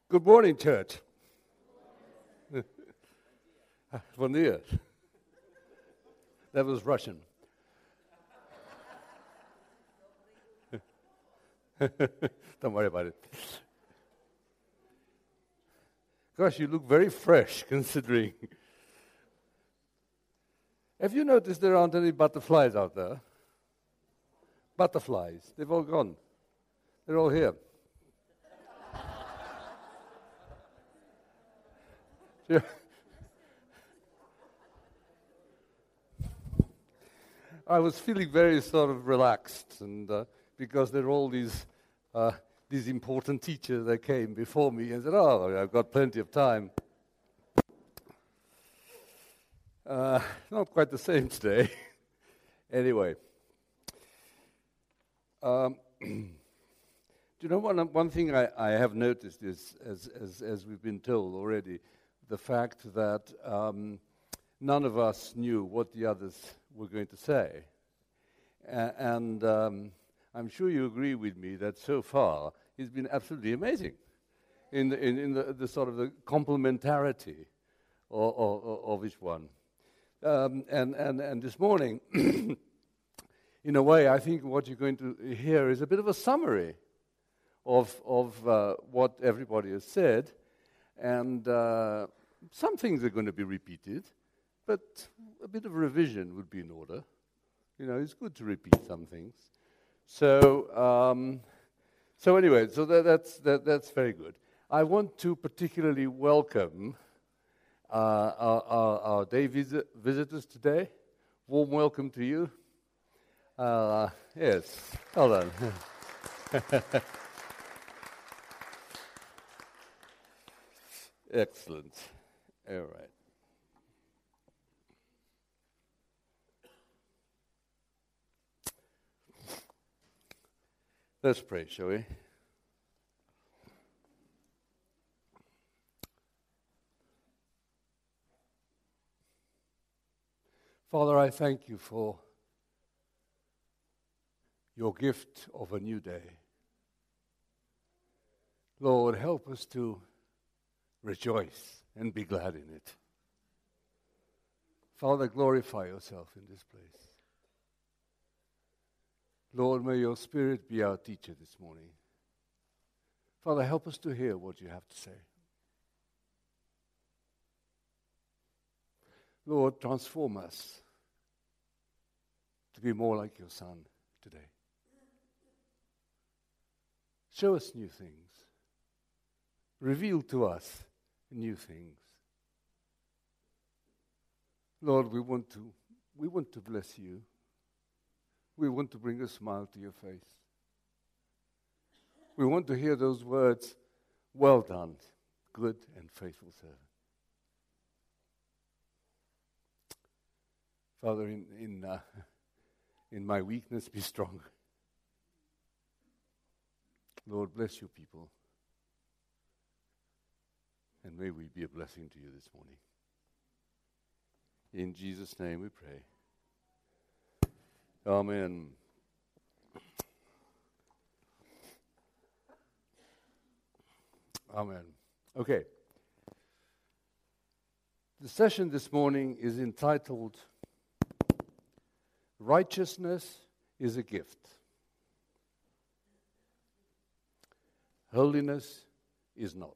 Good morning, church. Bon dia. That was Russian. Don't worry about it. Gosh, you look very fresh, considering. Have you noticed there aren't any butterflies out there? Butterflies. They've all gone. They're all here. Yeah. I was feeling very sort of relaxed, and because there are all these important teachers that came before me and said, "Oh, I've got plenty of time." Not quite the same today. Anyway, do you know one thing I have noticed is, as we've been told already, the fact that none of us knew what the others were going to say. And I'm sure you agree with me that so far it's been absolutely amazing in the sort of the complementarity of each one. And this morning, in a way, I think what you're going to hear is a bit of a summary of what everybody has said. And some things are going to be repeated, but a bit of revision would be in order. You know, it's good to repeat some things. So anyway, that's very good. I want to particularly welcome our day visitors today. Warm welcome to you. Yes, well done. Excellent. All right. Let's pray, shall we? Father, I thank you for your gift of a new day. Lord, help us to rejoice and be glad in it. Father, glorify yourself in this place. Lord, may your Spirit be our teacher this morning. Father, help us to hear what you have to say. Lord, transform us to be more like your Son today. Show us new things. Reveal to us new things. Lord, we want to bless you. We want to bring a smile to your face. We want to hear those words, "Well done, good and faithful servant." Father, in my weakness, be strong. Lord, bless your people. And may we be a blessing to you this morning. In Jesus' name we pray. Amen. Amen. Okay. The session this morning is entitled, "Righteousness is a Gift. Holiness is not."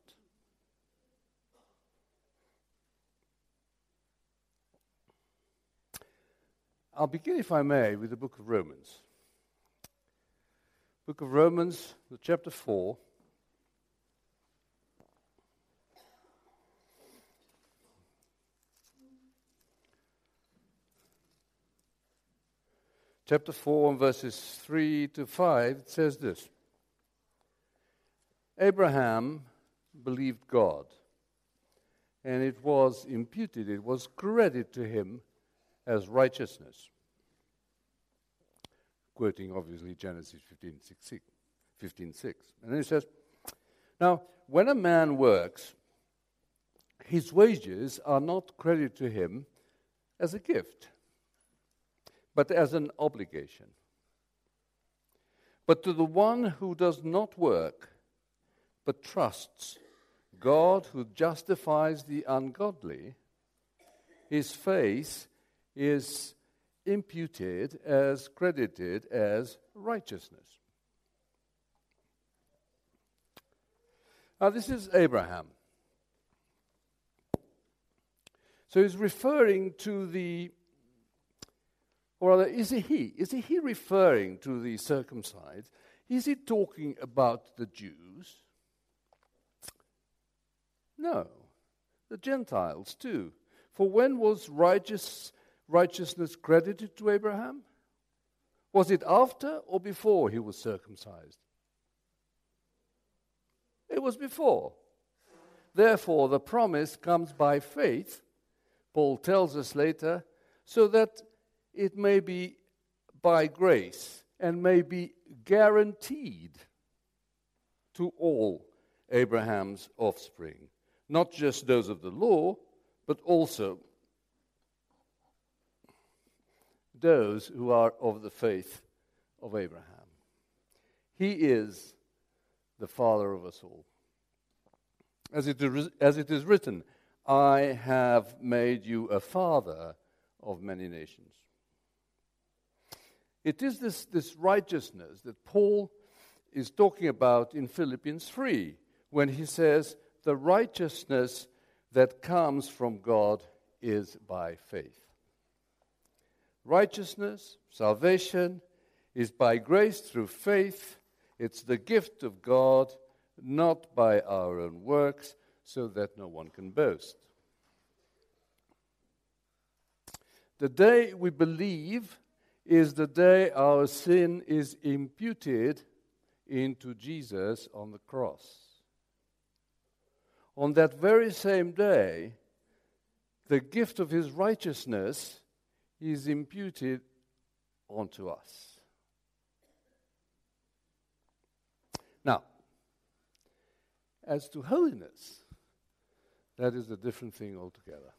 I'll begin, if I may, with the book of Romans. Book of Romans, the chapter 4. Chapter 4, and verses 3 to 5, it says this. Abraham believed God, and it was imputed, it was credited to him as righteousness. Quoting, obviously, Genesis 15:6. And then it says, "Now, when a man works, his wages are not credited to him as a gift, but as an obligation. But to the one who does not work, but trusts God who justifies the ungodly, his faith is imputed as credited as righteousness. Now, this is Abraham. So he's referring to or rather, is he referring to the circumcised? Is he talking about the Jews? No, the Gentiles too. For when was righteousness credited to Abraham? Was it after or before he was circumcised? It was before. Therefore, the promise comes by faith, Paul tells us later, so that it may be by grace and may be guaranteed to all Abraham's offspring, not just those of the law, but also those who are of the faith of Abraham. He is the father of us all. As it is written, I have made you a father of many nations. It is this righteousness that Paul is talking about in Philippians 3, when he says, the righteousness that comes from God is by faith. Righteousness, salvation, is by grace through faith. It's the gift of God, not by our own works, so that no one can boast. The day we believe is the day our sin is imputed into Jesus on the cross. On that very same day, the gift of his righteousness is imputed onto us. Now, as to holiness, that is a different thing altogether.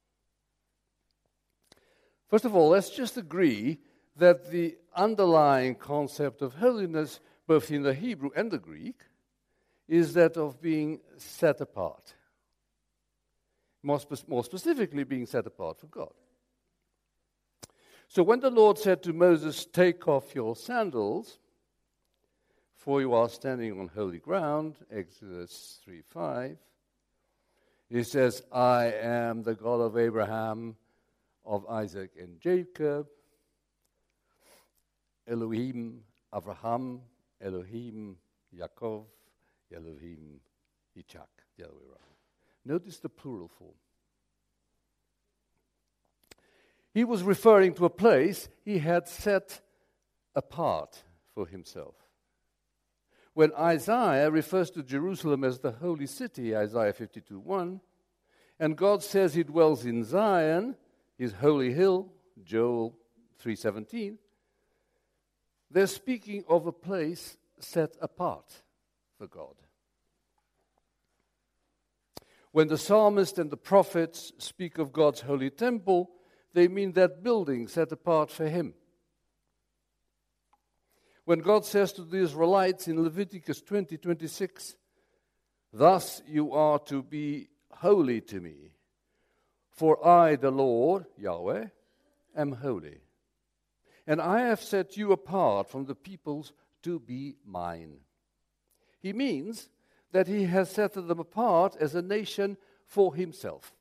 First of all, let's just agree that the underlying concept of holiness, both in the Hebrew and the Greek, is that of being set apart. More specifically, being set apart for God. So when the Lord said to Moses, take off your sandals, for you are standing on holy ground, Exodus 3:5, he says, I am the God of Abraham, of Isaac and Jacob, Elohim, Abraham, Elohim, Yaakov, Elohim, Yitzhak, the other way around. Notice the plural form. He was referring to a place he had set apart for himself. When Isaiah refers to Jerusalem as the holy city, Isaiah 52:1, and God says he dwells in Zion, his holy hill, Joel 3:17, they're speaking of a place set apart for God. When the psalmist and the prophets speak of God's holy temple, they mean that building set apart for him. When God says to the Israelites in Leviticus 20:26, thus you are to be holy to me, for I, the Lord, Yahweh, am holy. And I have set you apart from the peoples to be mine. He means that he has set them apart as a nation for himself.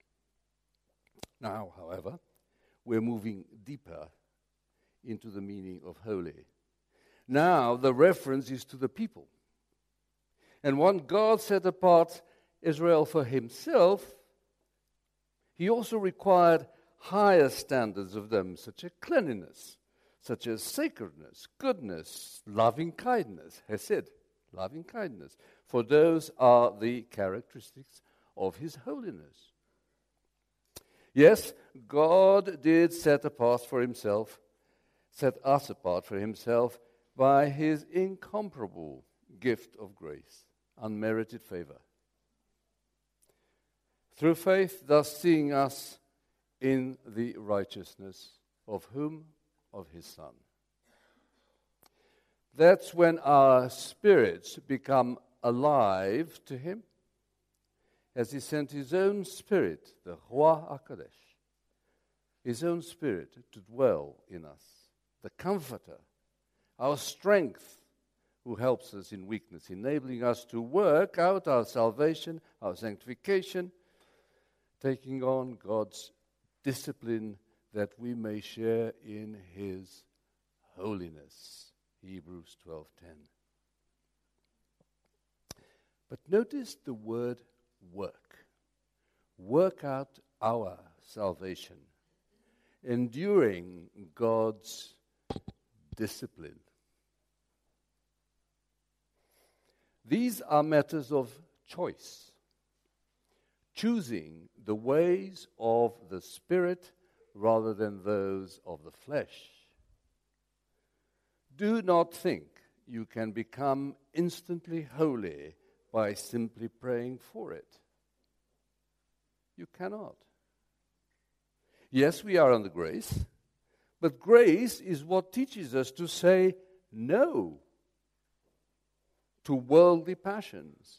Now, however, we're moving deeper into the meaning of holy. Now, the reference is to the people. And when God set apart Israel for himself, he also required higher standards of them, such as cleanliness, such as sacredness, goodness, loving kindness, hesed, loving kindness. For those are the characteristics of his holiness. Yes, God did set us apart for himself by his incomparable gift of grace, unmerited favor. Through faith, thus seeing us in the righteousness of whom? Of his Son. That's when our spirits become alive to him as he sent his own Spirit, the Ruach HaKodesh, his own Spirit to dwell in us, the Comforter, our strength, who helps us in weakness, enabling us to work out our salvation, our sanctification, taking on God's discipline that we may share in his holiness. Hebrews 12:10. But notice the word work. Work out our salvation, enduring God's discipline. These are matters of choice, choosing the ways of the Spirit rather than those of the flesh. Do not think you can become instantly holy by simply praying for it. You cannot. Yes, we are under grace, but grace is what teaches us to say no to worldly passions.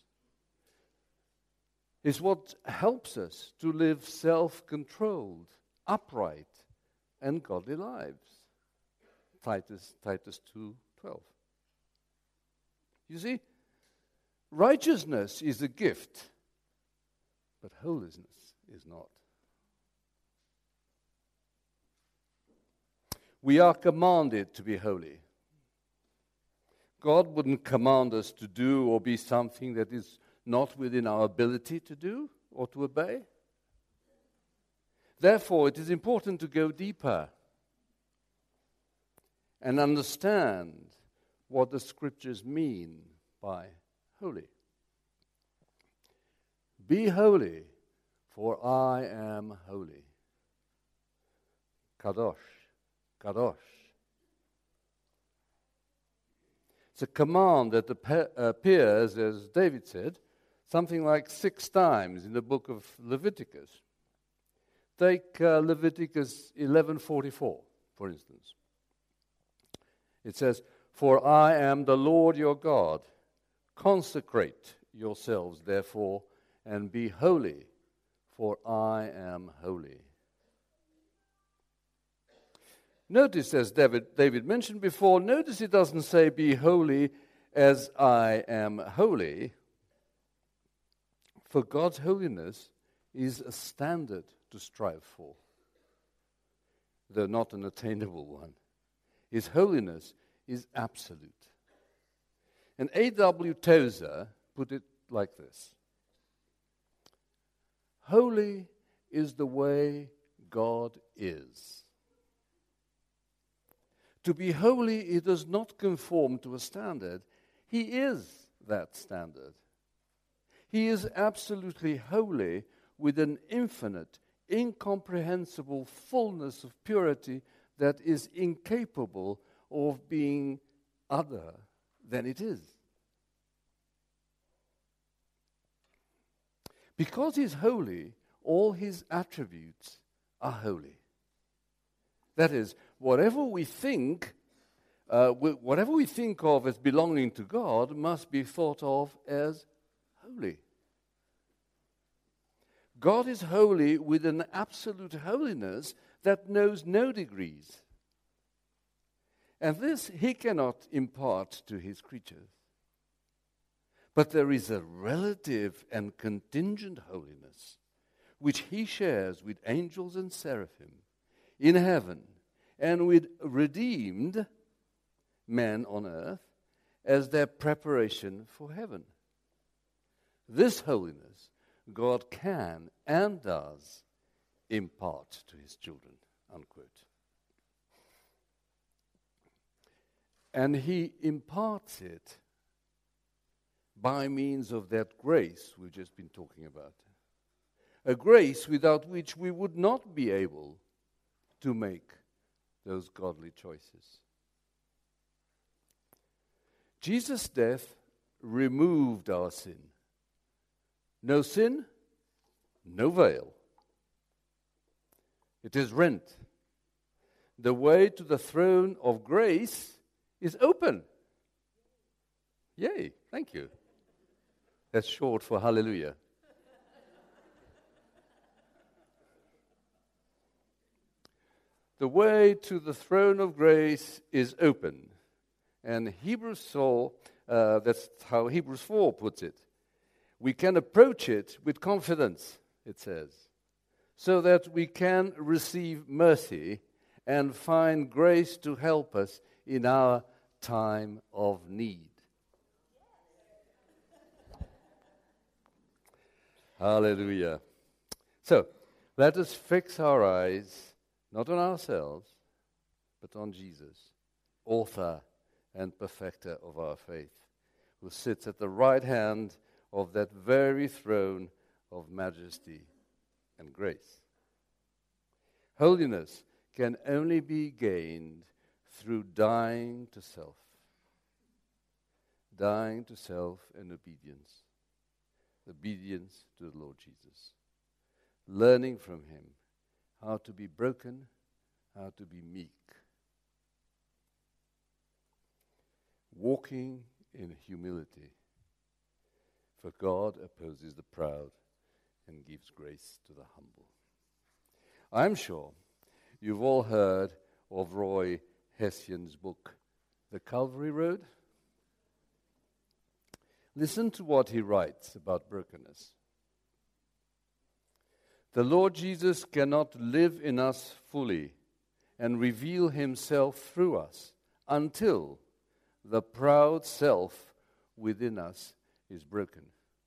It's what helps us to live self-controlled, upright, and godly lives. Titus 2:12. You see, righteousness is a gift, but holiness is not. We are commanded to be holy. God wouldn't command us to do or be something that is not within our ability to do or to obey. Therefore, it is important to go deeper and understand what the Scriptures mean by holy. Be holy, for I am holy. Kadosh, Kadosh. It's a command that appears, as David said, something like 6 times in the book of Leviticus. Take Leviticus 11:44, for instance. It says, "For I am the Lord your God. Consecrate yourselves, therefore, and be holy, for I am holy." Notice, as David mentioned before, notice it doesn't say, "Be holy as I am holy." For God's holiness is a standard to strive for, though not an attainable one. His holiness is absolute. And A.W. Tozer put it like this: holy is the way God is. To be holy, he does not conform to a standard. He is that standard. He is absolutely holy with an infinite, incomprehensible fullness of purity that is incapable of being other than it is. Because he's holy, all his attributes are holy. That is, whatever we think of as belonging to God must be thought of as holy. God is holy with an absolute holiness that knows no degrees. And this he cannot impart to his creatures. But there is a relative and contingent holiness which he shares with angels and seraphim in heaven and with redeemed men on earth as their preparation for heaven. This holiness God can and does impart to his children, unquote. And he imparts it by means of that grace we've just been talking about. A grace without which we would not be able to make those godly choices. Jesus' death removed our sin. No sin, no veil. It is rent. The way to the throne of grace is open. Yay, thank you. That's short for hallelujah. The way to the throne of grace is open. And that's how Hebrews 4 puts it. We can approach it with confidence, it says, so that we can receive mercy and find grace to help us in our time of need. Hallelujah. So, let us fix our eyes not on ourselves, but on Jesus, author and perfecter of our faith, who sits at the right hand of that very throne of majesty and grace. Holiness can only be gained through dying to self. Dying to self and obedience. Obedience to the Lord Jesus. Learning from him how to be broken, how to be meek. Walking in humility. For God opposes the proud and gives grace to the humble. I'm sure you've all heard of Roy Hession's book, The Calvary Road. Listen to what he writes about brokenness. The Lord Jesus cannot live in us fully and reveal himself through us until the proud self within us is broken.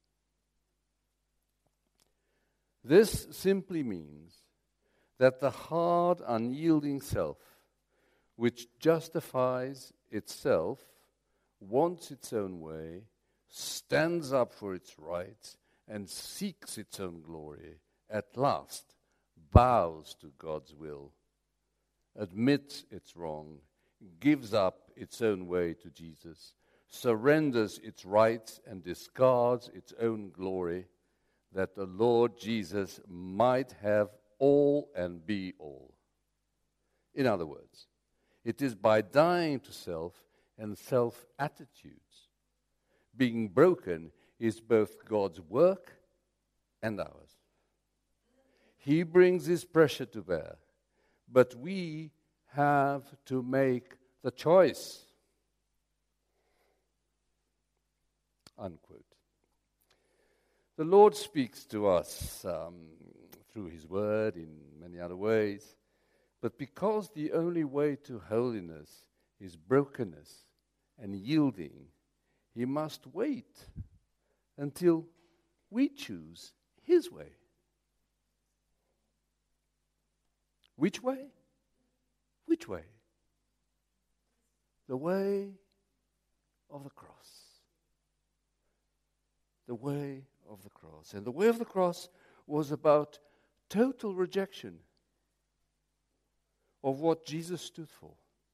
This simply means that the hard, unyielding self, which justifies itself, wants its own way, stands up for its rights, and seeks its own glory, at last bows to God's will, admits its wrong, gives up its own way to Jesus, surrenders its rights and discards its own glory, that the Lord Jesus might have all and be all. In other words, it is by dying to self and self-attitudes. Being broken is both God's work and ours. He brings his pressure to bear, but we have to make the choice. Unquote. The Lord speaks to us through his word in many other ways, but because the only way to holiness is brokenness and yielding, he must wait until we choose his way. Which way? Which way? The way of the cross. The way of the cross. And the way of the cross was about total rejection of what Jesus stood for.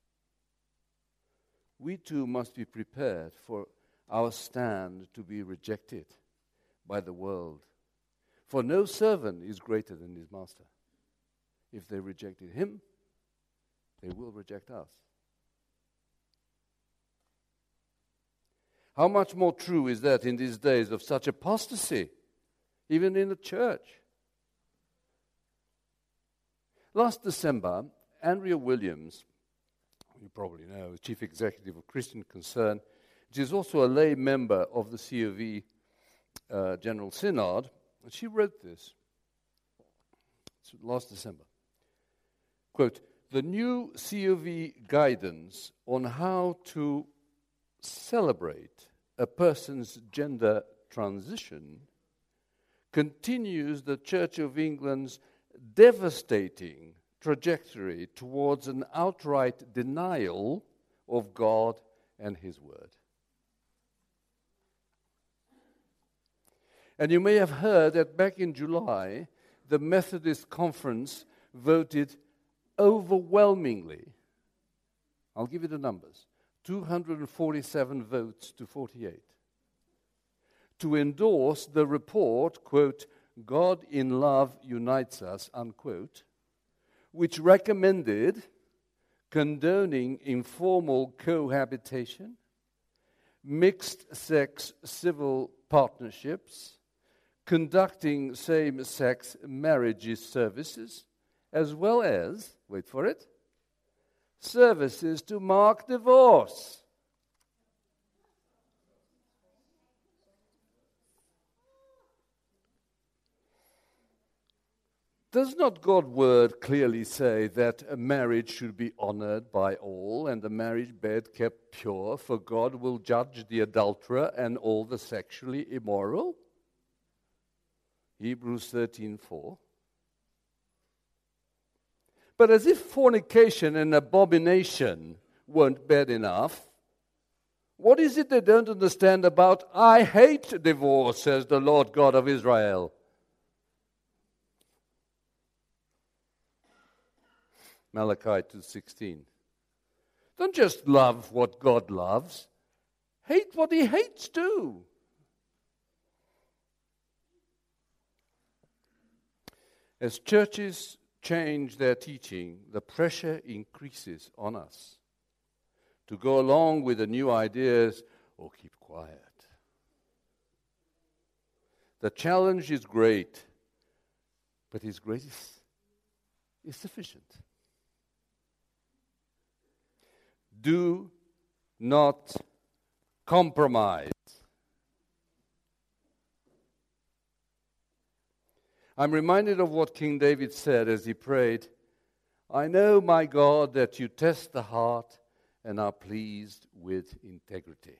We too must be prepared for our stand to be rejected by the world. For no servant is greater than his master. If they rejected him, they will reject us. How much more true is that in these days of such apostasy, even in the church? Last December, Andrea Williams, you probably know, is Chief Executive of Christian Concern, which is also a lay member of the COV General Synod, and she wrote this last December. Quote, the new COV guidance on how to celebrate a person's gender transition continues the Church of England's devastating trajectory towards an outright denial of God and his word. And you may have heard that back in July, the Methodist Conference voted overwhelmingly, I'll give you the numbers, 247 votes to 48, to endorse the report, quote, God in love unites us, unquote, which recommended condoning informal cohabitation, mixed-sex civil partnerships, conducting same-sex marriage services, as well as, wait for it, services to mark divorce. Does not God's word clearly say that a marriage should be honored by all and the marriage bed kept pure, for God will judge the adulterer and all the sexually immoral? Hebrews 13:4. But as if fornication and abomination weren't bad enough, what is it they don't understand about "I hate divorce," says the Lord God of Israel? Malachi 2:16. Don't just love what God loves. Hate what he hates too. As churches change their teaching, the pressure increases on us to go along with the new ideas or keep quiet. The challenge is great, but his grace is sufficient. Do not compromise. I'm reminded of what King David said as he prayed, "I know, my God, that you test the heart and are pleased with integrity."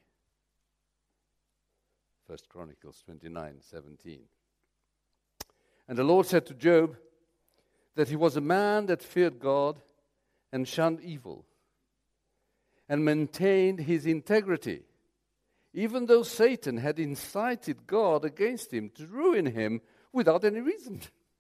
1 Chronicles 29:17. And the Lord said to Job that he was a man that feared God and shunned evil, and maintained his integrity, even though Satan had incited God against him to ruin him without any reason.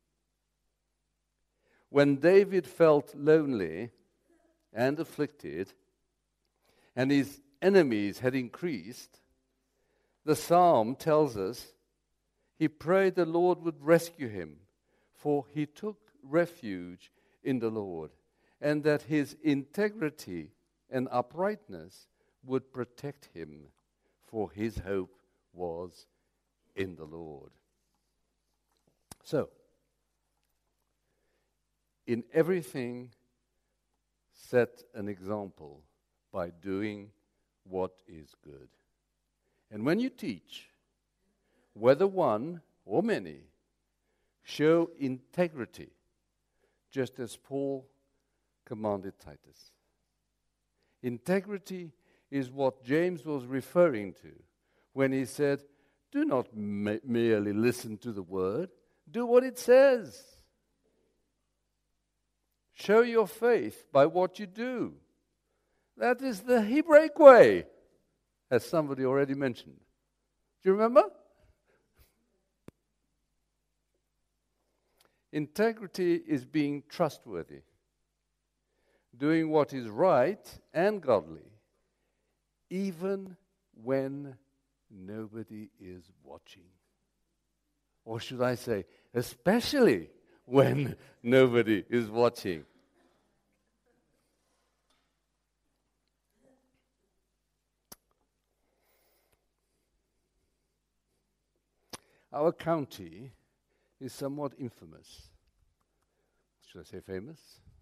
When David felt lonely and afflicted, and his enemies had increased, the psalm tells us he prayed the Lord would rescue him, for he took refuge in the Lord, and that his integrity and uprightness would protect him, for his hope was in the Lord. So, in everything, set an example by doing what is good. And when you teach, whether one or many, show integrity, just as Paul commanded Titus. Integrity is what James was referring to when he said, do not merely listen to the word, do what it says. Show your faith by what you do. That is the Hebraic way, as somebody already mentioned. Do you remember? Integrity is being trustworthy, doing what is right and godly, even when nobody is watching. Or should I say, especially when nobody is watching. Our county is somewhat infamous. Should I say famous?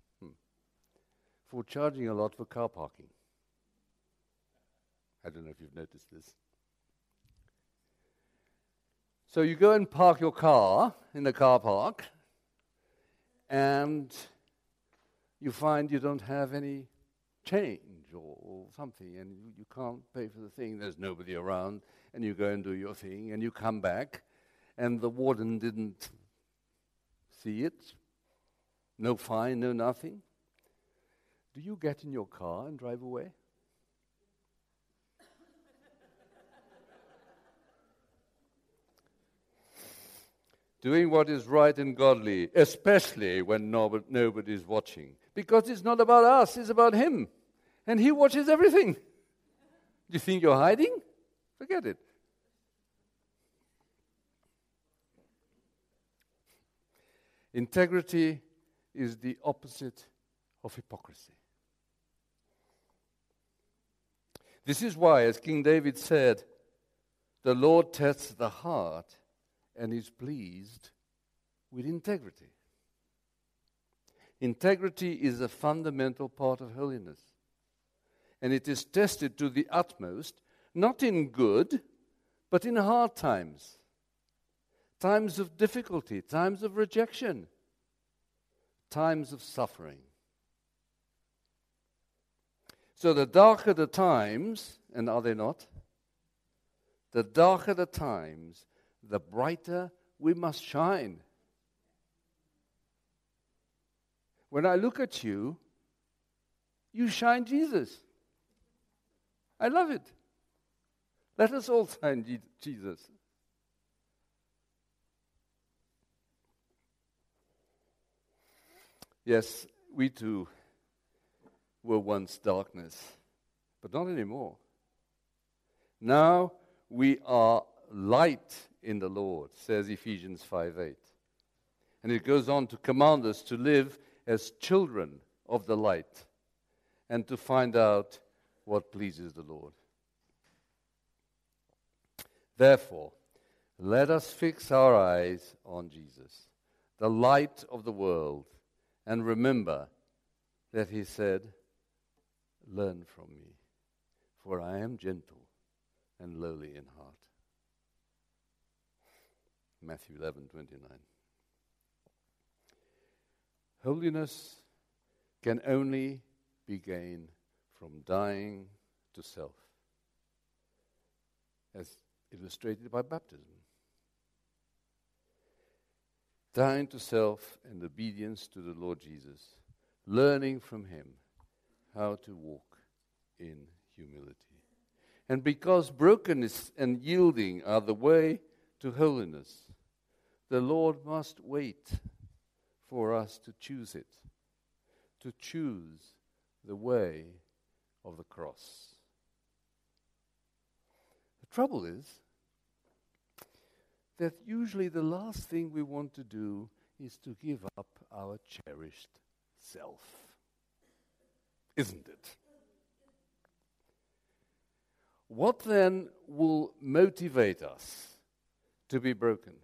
For charging a lot for car parking. I don't know if you've noticed this. So you go and park your car in the car park, and you find you don't have any change or something, and you can't pay for the thing. There's nobody around, and you go and do your thing, and you come back, and the warden didn't see it. No fine, no nothing. Do you get in your car and drive away? Doing what is right and godly, especially when nobody is watching. Because it's not about us, it's about him. And he watches everything. Do you think you're hiding? Forget it. Integrity is the opposite of hypocrisy. This is why, as King David said, the Lord tests the heart and is pleased with integrity. Integrity is a fundamental part of holiness. And it is tested to the utmost, not in good, but in hard times. Times of difficulty, times of rejection, times of suffering. So the darker the times, and are they not? The darker the times, the brighter we must shine. When I look at you, you shine Jesus. I love it. Let us all shine Jesus. Yes, we too were once darkness, but not anymore. Now we are light in the Lord, says Ephesians 5:8. And it goes on to command us to live as children of the light and to find out what pleases the Lord. Therefore, let us fix our eyes on Jesus, the light of the world, and remember that he said, "Learn from me, for I am gentle and lowly in heart." Matthew 11:29. Holiness can only be gained from dying to self, as illustrated by baptism. Dying to self and obedience to the Lord Jesus, learning from him how to walk in humility. And because brokenness and yielding are the way to holiness, the Lord must wait for us to choose it, to choose the way of the cross. The trouble is that usually the last thing we want to do is to give up our cherished self. Isn't it? What then will motivate us to be broken?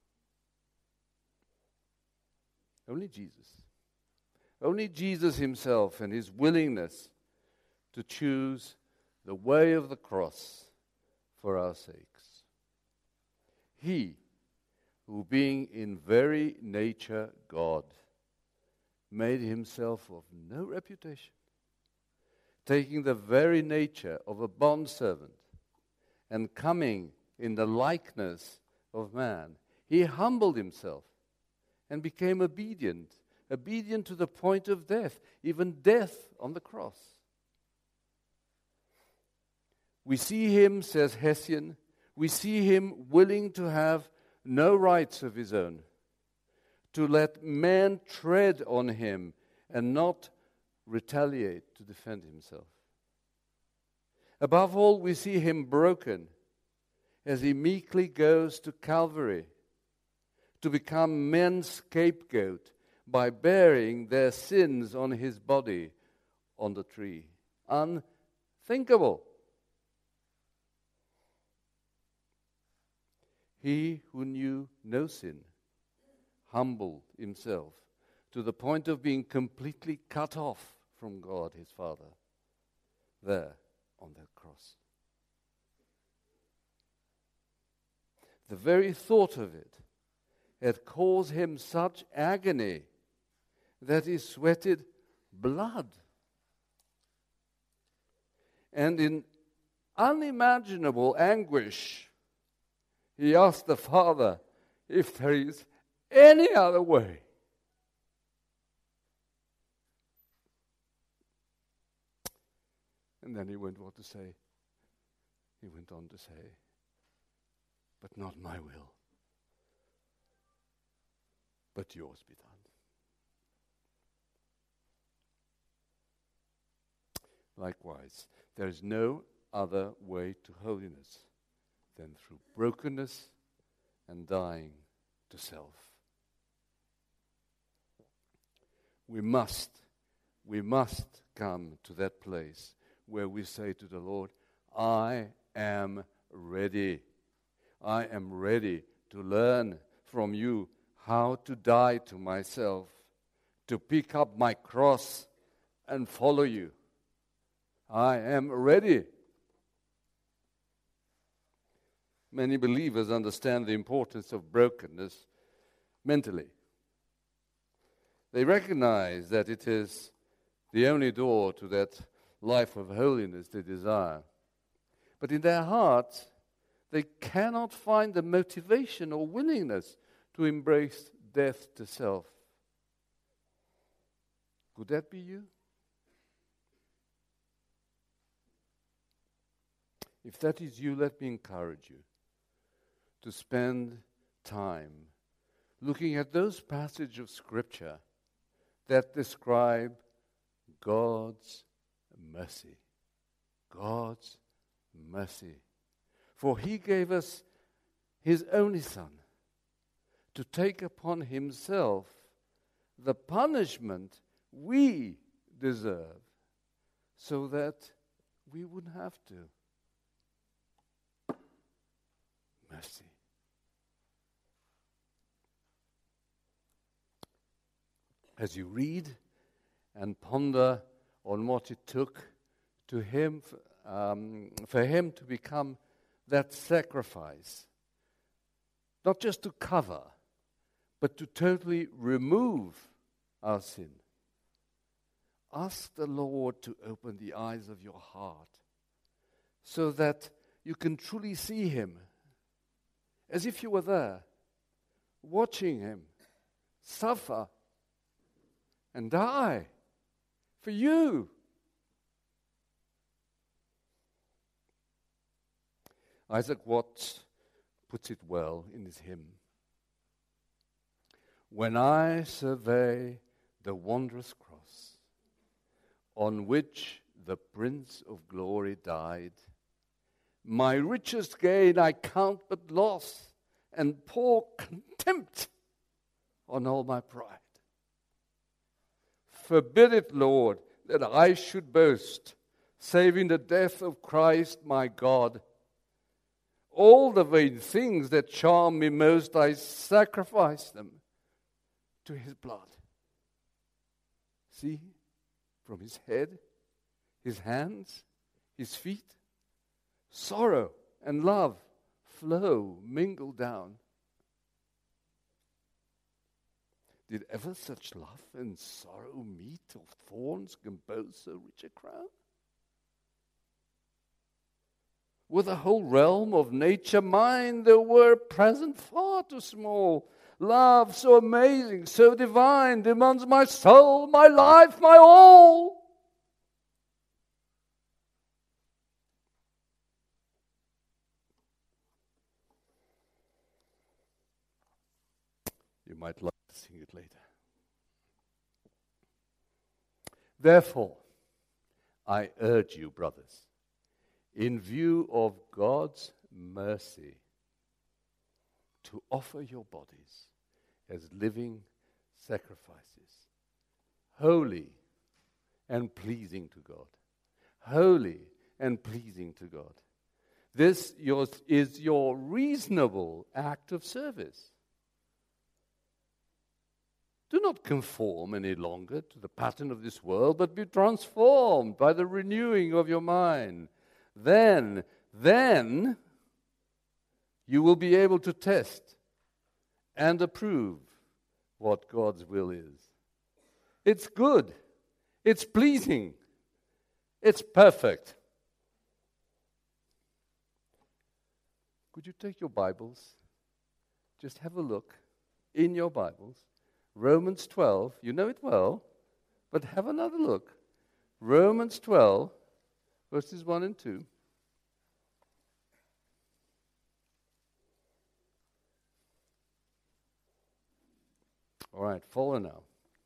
Only Jesus. Only Jesus himself and his willingness to choose the way of the cross for our sakes. He, who being in very nature God, made himself of no reputation, taking the very nature of a bondservant and coming in the likeness of man, he humbled himself and became obedient to the point of death, even death on the cross. We see him, says Hessian, we see him willing to have no rights of his own, to let man tread on him and not retaliate to defend himself. Above all, we see him broken as he meekly goes to Calvary to become men's scapegoat by bearing their sins on his body on the tree. Unthinkable. He who knew no sin humbled himself to the point of being completely cut off from God his Father there on that cross. The very thought of it had caused him such agony that he sweated blood. And in unimaginable anguish, he asked the Father if there is any other way. And then he went on to say, but not my will, but yours be done. Likewise, there is no other way to holiness than through brokenness and dying to self. We must come to that place where we say to the Lord, I am ready. I am ready to learn from you how to die to myself, to pick up my cross and follow you. I am ready. Many believers understand the importance of brokenness mentally. They recognize that it is the only door to that life of holiness they desire. But in their hearts, they cannot find the motivation or willingness to embrace death to self. Could that be you? If that is you, let me encourage you to spend time looking at those passages of Scripture that describe God's mercy. God's mercy. For He gave us His only Son to take upon Himself the punishment we deserve so that we wouldn't have to. Mercy. As you read and ponder on what it took to Him, for Him to become that sacrifice, not just to cover, but to totally remove our sin. Ask the Lord to open the eyes of your heart so that you can truly see Him as if you were there, watching Him suffer and die for you. Isaac Watts puts it well in his hymn. When I survey the wondrous cross on which the Prince of Glory died, my richest gain I count but loss, and pour contempt on all my pride. Forbid it, Lord, that I should boast, save in the death of Christ my God. All the vain things that charm me most, I sacrifice them to His blood. See, from His head, His hands, His feet, sorrow and love flow, mingle down. Did ever such love and sorrow meet, of thorns compose so rich a crown? Were the whole realm of nature mine, there were present far too small. Love so amazing, so divine, demands my soul, my life, my all. You might like to sing it later. Therefore, I urge you, brothers, in view of God's mercy, to offer your bodies as living sacrifices, holy and pleasing to God. Holy and pleasing to God. This is your reasonable act of service. Do not conform any longer to the pattern of this world, but be transformed by the renewing of your mind. Then you will be able to test and approve what God's will is. It's good. It's pleasing. It's perfect. Could you take your Bibles? Just have a look in your Bibles. Romans 12, you know it well, but have another look. Romans 12, verses 1 and 2. All right, follow now.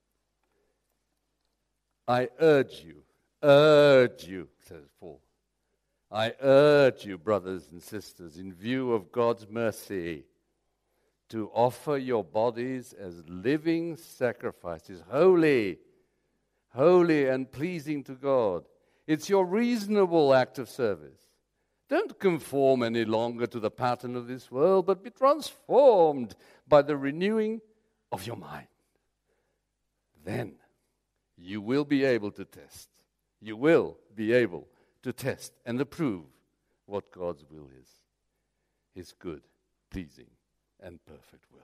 I urge you, says Paul. I urge you, brothers and sisters, in view of God's mercy, to offer your bodies as living sacrifices, holy and pleasing to God. It's your reasonable act of service. Don't conform any longer to the pattern of this world, but be transformed by the renewing of your mind. then you will be able to test. You will be able to test and approve what God's will is. His good, pleasing, and perfect will.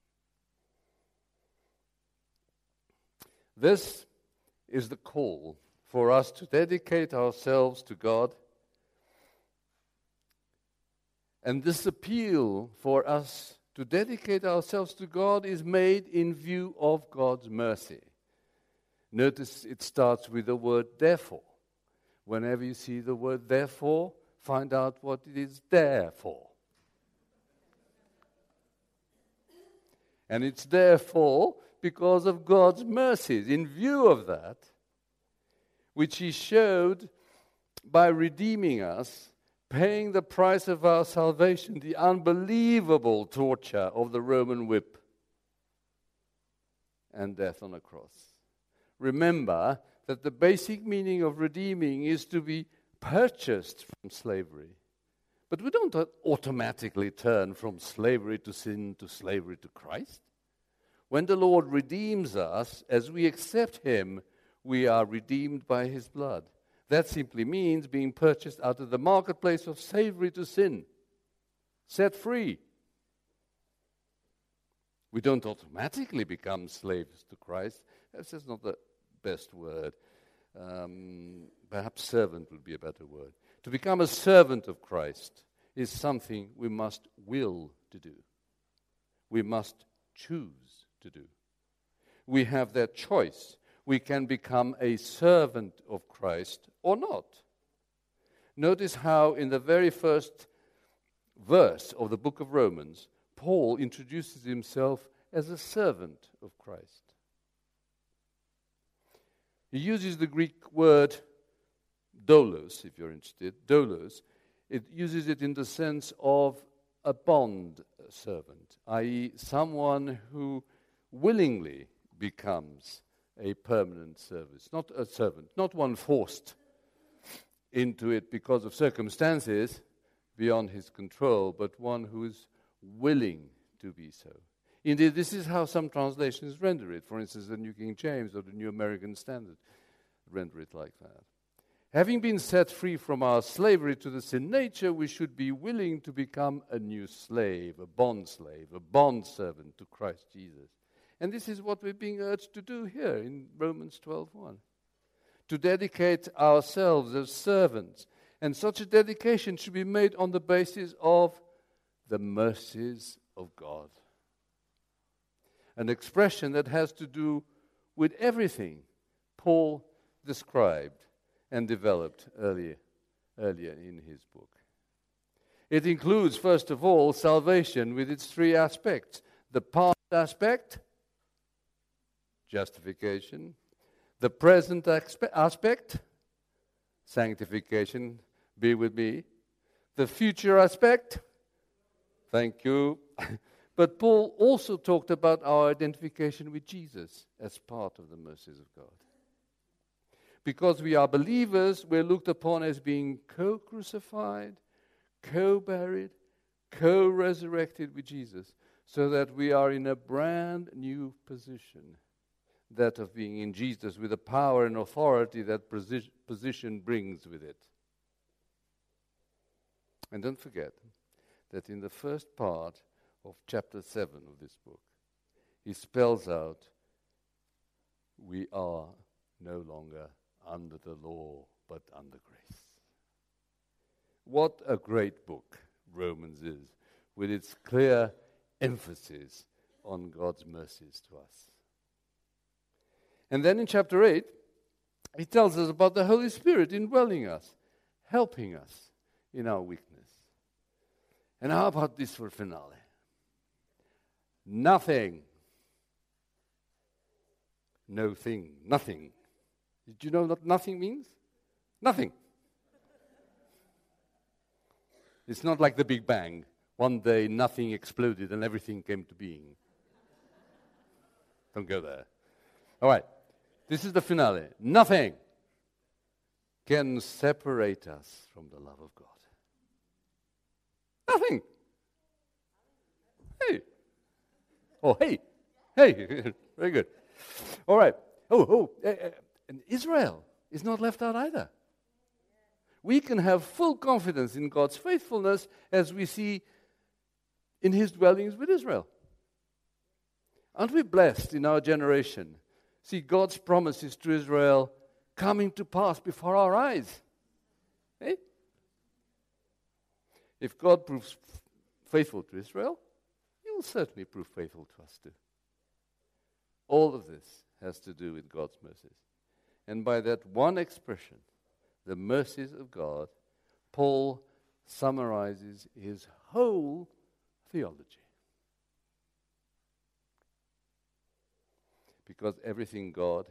This is the call for us to dedicate ourselves to God. And this appeal for us to dedicate ourselves to God is made in view of God's mercy. Notice it starts with the word therefore. Whenever you see the word therefore, find out what it is there for. And it's therefore because of God's mercies. In view of that, which He showed by redeeming us, paying the price of our salvation, the unbelievable torture of the Roman whip and death on a cross. Remember that the basic meaning of redeeming is to be purchased from slavery. But we don't automatically turn from slavery to sin to slavery to Christ. When the Lord redeems us, as we accept Him, we are redeemed by His blood. That simply means being purchased out of the marketplace of slavery to sin, set free. We don't automatically become slaves to Christ. That's just not the best word. Perhaps servant would be a better word. To become a servant of Christ is something we must will to do. We must choose to do. We have that choice. We can become a servant of Christ or not. Notice how in the very first verse of the book of Romans, Paul introduces himself as a servant of Christ. He uses the Greek word doulos, if you're interested, doulos. It uses it in the sense of a bond servant, i.e. someone who willingly becomes a permanent service, not a servant, not one forced into it because of circumstances beyond his control, but one who is willing to be so. Indeed, this is how some translations render it. For instance, the New King James or the New American Standard render it like that. Having been set free from our slavery to the sin nature, we should be willing to become a new slave, a bond servant to Christ Jesus. And this is what we're being urged to do here in Romans 12:1. To dedicate ourselves as servants. And such a dedication should be made on the basis of the mercies of God. An expression that has to do with everything Paul described and developed earlier in his book. It includes, first of all, salvation with its three aspects. The past aspect, justification. The present aspect, sanctification, be with me. The future aspect, thank you. But Paul also talked about our identification with Jesus as part of the mercies of God. Because we are believers, we're looked upon as being co-crucified, co-buried, co-resurrected with Jesus, so that we are in a brand new position, that of being in Jesus, with the power and authority that position brings with it. And don't forget that in the first part of chapter 7 of this book, he spells out, we are no longer under the law, but under grace. What a great book Romans is, with its clear emphasis on God's mercies to us. And then in chapter 8, he tells us about the Holy Spirit indwelling us, helping us in our weakness. And how about this for finale? Nothing. No thing. Nothing. Did you know what nothing means? Nothing. It's not like the Big Bang. One day nothing exploded and everything came to being. Don't go there. All right. This is the finale. Nothing can separate us from the love of God. Nothing. Hey. Oh, hey. Hey. Very good. All right. And Israel is not left out either. We can have full confidence in God's faithfulness as we see in his dwellings with Israel. Aren't we blessed in our generation? See God's promises to Israel coming to pass before our eyes. Eh? If God proves faithful to Israel, he will certainly prove faithful to us too. All of this has to do with God's mercies. And by that one expression, the mercies of God, Paul summarizes his whole theology. Because everything God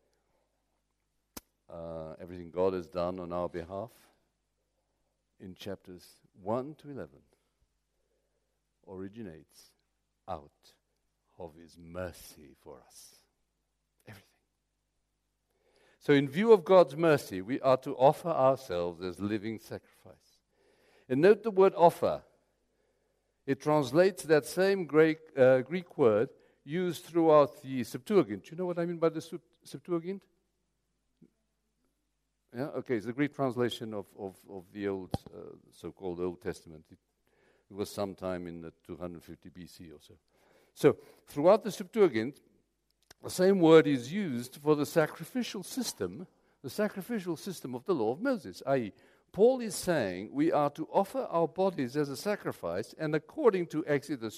has done on our behalf in chapters 1 to 11 originates out of his mercy for us. Everything. So in view of God's mercy, we are to offer ourselves as living sacrifice. And note the word offer. It translates that same Greek word used throughout the Septuagint. Do you know what I mean by the Septuagint? Yeah, okay, it's the Greek translation of the old, so-called Old Testament. It was sometime in the 250 BC or so. So, throughout the Septuagint, the same word is used for the sacrificial system of the law of Moses, i.e., Paul is saying we are to offer our bodies as a sacrifice, and according to Exodus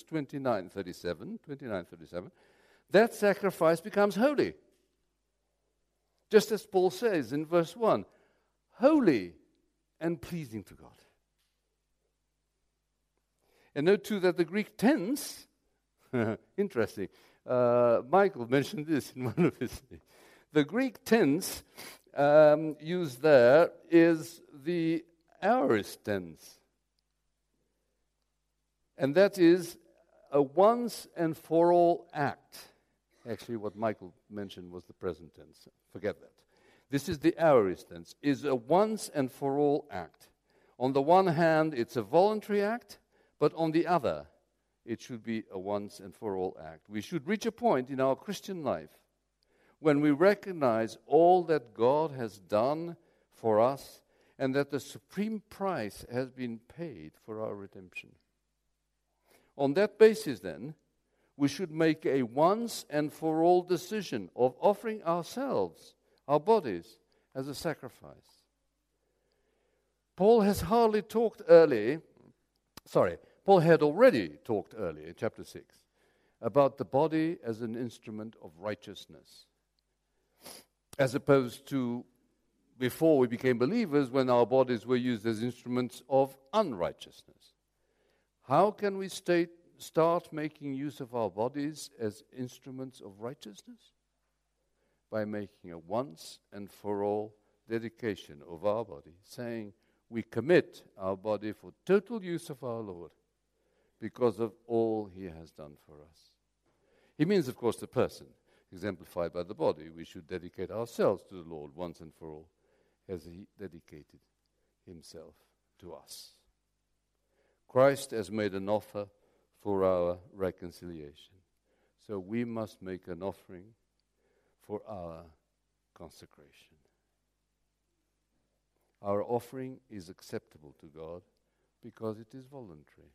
29:37, that sacrifice becomes holy. Just as Paul says in verse 1, holy and pleasing to God. And note too that the Greek tense, interesting, Michael mentioned this in one of his things. The Greek tense used there is the aorist tense. And that is a once and for all act. Actually, what Michael mentioned was the present tense. Forget that. This is the aorist tense, is a once and for all act. On the one hand, it's a voluntary act, but on the other, it should be a once and for all act. We should reach a point in our Christian life when we recognize all that God has done for us and that the supreme price has been paid for our redemption. On that basis, then, we should make a once and for all decision of offering ourselves, our bodies, as a sacrifice. Paul had already talked earlier in chapter 6 about the body as an instrument of righteousness, as opposed to before we became believers when our bodies were used as instruments of unrighteousness. How can we start making use of our bodies as instruments of righteousness? By making a once and for all dedication of our body, saying we commit our body for total use of our Lord because of all he has done for us. He means, of course, the person, exemplified by the body. We should dedicate ourselves to the Lord once and for all, as he dedicated himself to us. Christ has made an offer for our reconciliation. So we must make an offering for our consecration. Our offering is acceptable to God because it is voluntary.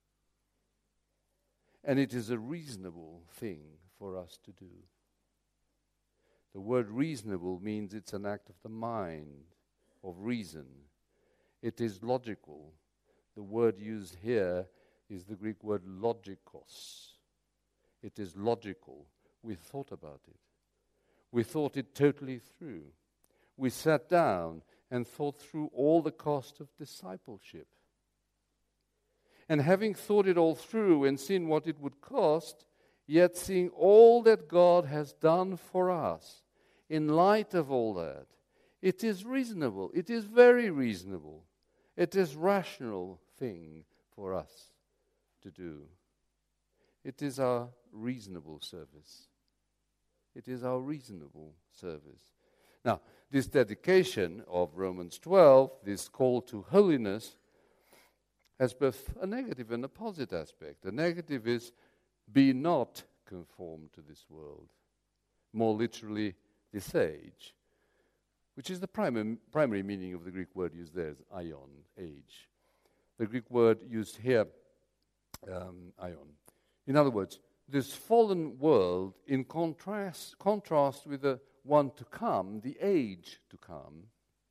And it is a reasonable thing for us to do. The word reasonable means it's an act of the mind, of reason. It is logical. The word used here is the Greek word logikos. It is logical. We thought about it. We thought it totally through. We sat down and thought through all the cost of discipleship. And having thought it all through and seen what it would cost, yet seeing all that God has done for us, in light of all that, it is reasonable. It is very reasonable. It is rational thing for us to do. It is our reasonable service. It is our reasonable service. Now, this dedication of Romans 12, this call to holiness, has both a negative and a positive aspect. The negative is, be not conformed to this world. More literally, this age, which is the primary meaning of the Greek word used there is aion, age. The Greek word used here, aion. In other words, this fallen world in contrast with the one to come, the age to come,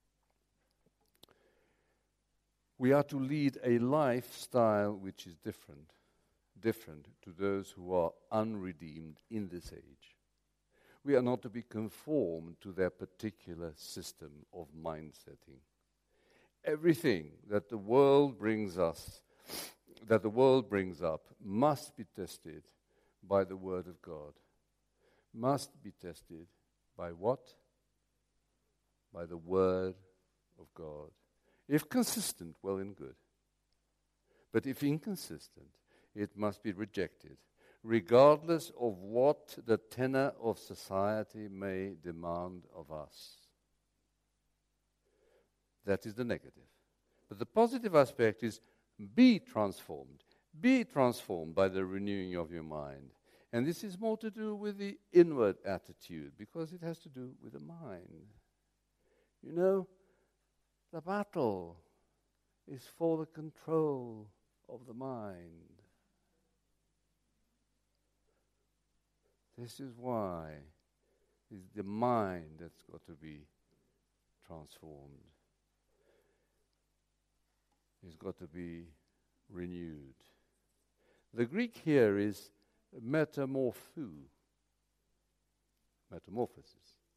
we are to lead a lifestyle which is different to those who are unredeemed in this age. We are not to be conformed to their particular system of mind setting. Everything that the world brings up, must be tested by the Word of God. Must be tested by what? By the Word of God. If consistent, well and good. But if inconsistent, it must be rejected, regardless of what the tenor of society may demand of us. That is the negative. But the positive aspect is be transformed. Be transformed by the renewing of your mind. And this is more to do with the inward attitude, because it has to do with the mind. You know, the battle is for the control of the mind. This is why it's the mind that's got to be transformed. It's got to be renewed. The Greek here is metamorpho, metamorphosis.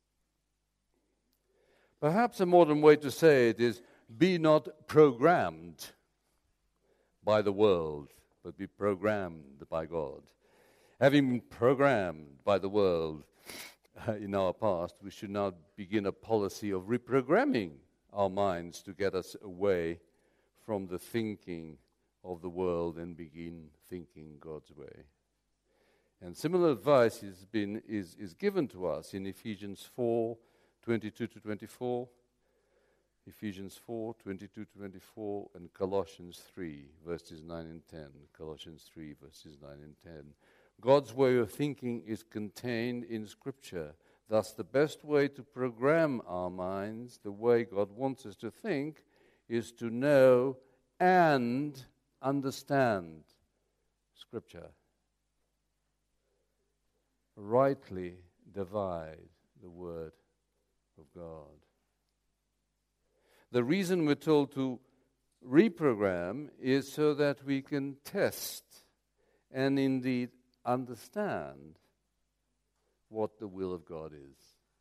Perhaps a modern way to say it is, be not programmed by the world, but be programmed by God. Having been programmed by the world in our past, we should now begin a policy of reprogramming our minds to get us away from the thinking of the world and begin thinking God's way. And similar advice is given to us in Ephesians 4:22-24, Ephesians 4:22-24, and Colossians 3, verses 9 and 10. Colossians 3, verses 9 and 10. God's way of thinking is contained in Scripture. Thus, the best way to program our minds, the way God wants us to think, is to know and understand Scripture. Rightly divide the Word of God. The reason we're told to reprogram is so that we can test and indeed understand what the will of God is.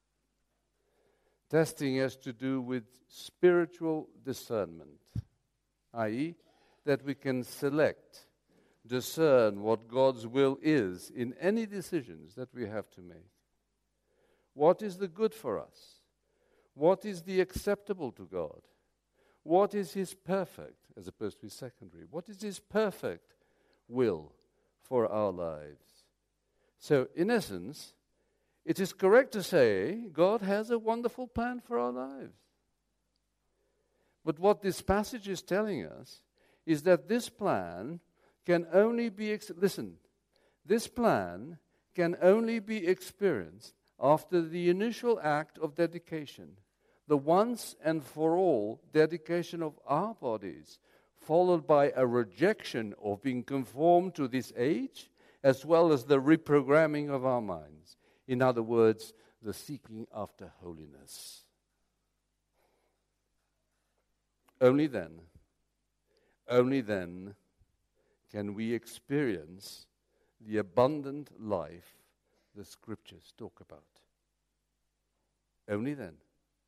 Testing has to do with spiritual discernment, i.e., that we can discern what God's will is in any decisions that we have to make. What is the good for us? What is the acceptable to God? What is His perfect, as opposed to His secondary? What is His perfect will for our lives? So, in essence, it is correct to say God has a wonderful plan for our lives. But what this passage is telling us is that this plan can only be, this plan can only be experienced after the initial act of dedication, the once and for all dedication of our bodies, followed by a rejection of being conformed to this age, as well as the reprogramming of our minds. In other words, the seeking after holiness. Only then can we experience the abundant life the Scriptures talk about. Only then,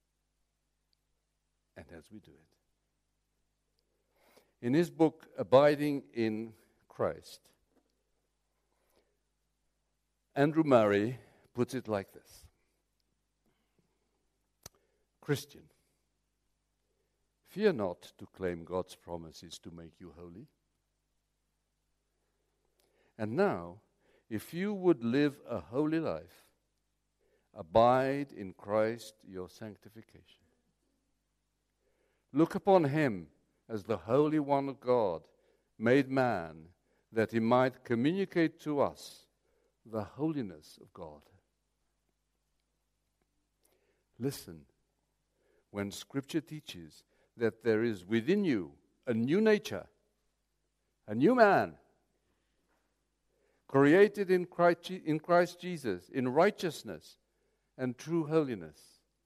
and as we do it. In his book, Abiding in Christ, Andrew Murray puts it like this. Christian, fear not to claim God's promises to make you holy. And now, if you would live a holy life, abide in Christ your sanctification. Look upon Him as the Holy One of God, made man, that He might communicate to us the holiness of God. Listen, when Scripture teaches that there is within you a new nature, a new man, created in Christ Jesus, in righteousness and true holiness.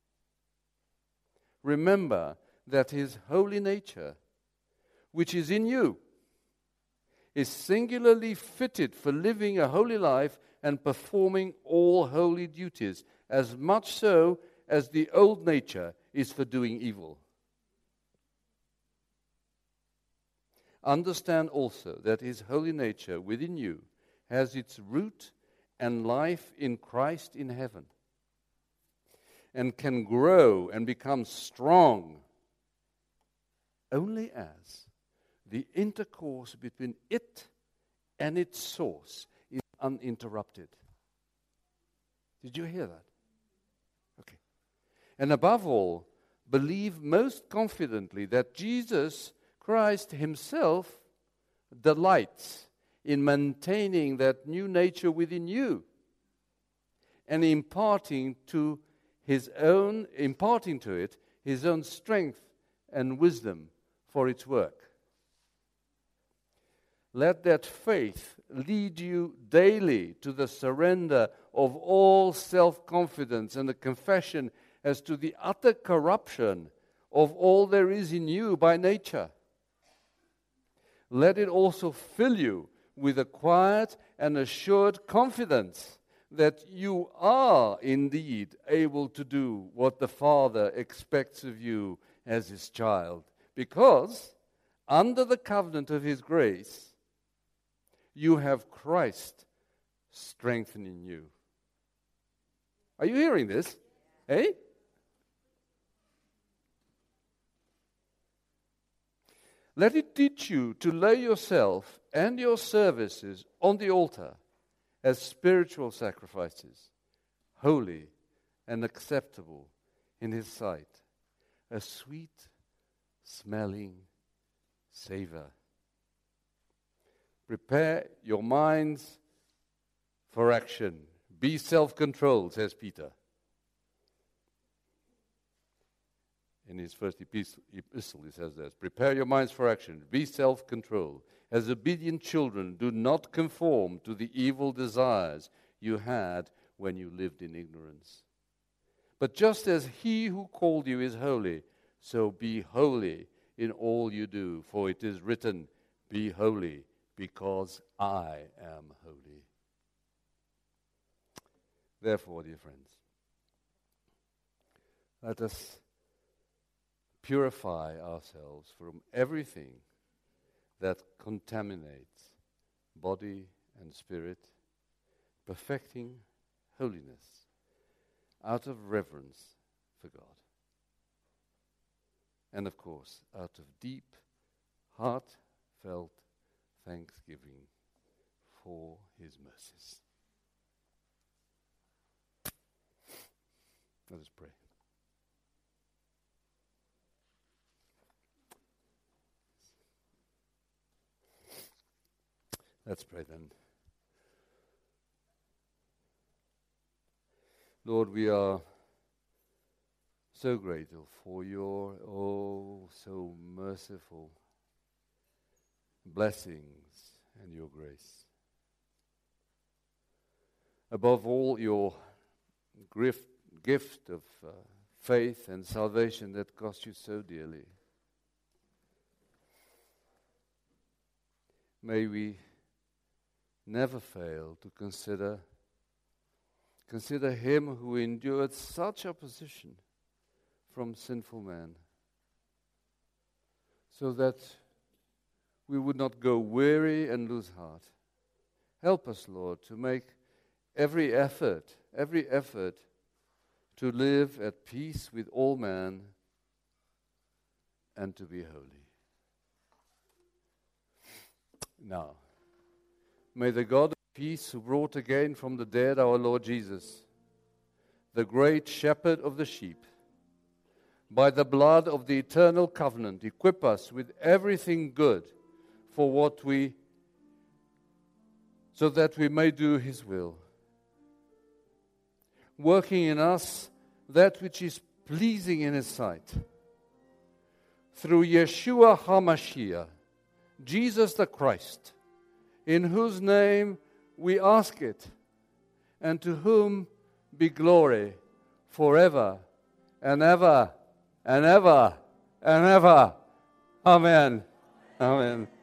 Remember that His holy nature, which is in you, is singularly fitted for living a holy life and performing all holy duties, as much so as the old nature is for doing evil. Understand also that His holy nature within you has its root and life in Christ in heaven, and can grow and become strong only as the intercourse between it and its source is uninterrupted. Did you hear that? Okay. And above all, believe most confidently that Jesus Christ Himself delights in maintaining that new nature within you and imparting to it His own strength and wisdom for its work. Let that faith lead you daily to the surrender of all self-confidence and the confession as to the utter corruption of all there is in you by nature. Let it also fill you with a quiet and assured confidence that you are indeed able to do what the Father expects of you as His child, because under the covenant of His grace, you have Christ strengthening you. Are you hearing this? Eh? Let it teach you to lay yourself and your services on the altar as spiritual sacrifices, holy and acceptable in His sight, a sweet-smelling savor. Prepare your minds for action. Be self-controlled, says Peter. In his first epistle, he says this: prepare your minds for action. Be self-controlled. As obedient children, do not conform to the evil desires you had when you lived in ignorance. But just as He who called you is holy, so be holy in all you do. For it is written, be holy, because I am holy. Therefore, dear friends, let us purify ourselves from everything that contaminates body and spirit, perfecting holiness out of reverence for God. And of course, out of deep, heartfelt thanksgiving for His mercies. Let us pray. Let's pray then. Lord, we are so grateful for your so merciful blessings and your grace. Above all, your gift of faith and salvation that cost you so dearly. May we never fail to consider Him who endured such opposition from sinful man, so that we would not go weary and lose heart. Help us, Lord, to make every effort to live at peace with all men and to be holy. Now, may the God of peace, who brought again from the dead our Lord Jesus, the great shepherd of the sheep, by the blood of the eternal covenant, equip us with everything good so that we may do His will, working in us that which is pleasing in His sight. Through Yeshua HaMashiach, Jesus the Christ, in whose name we ask it, and to whom be glory forever and ever and ever and ever. Amen. Amen.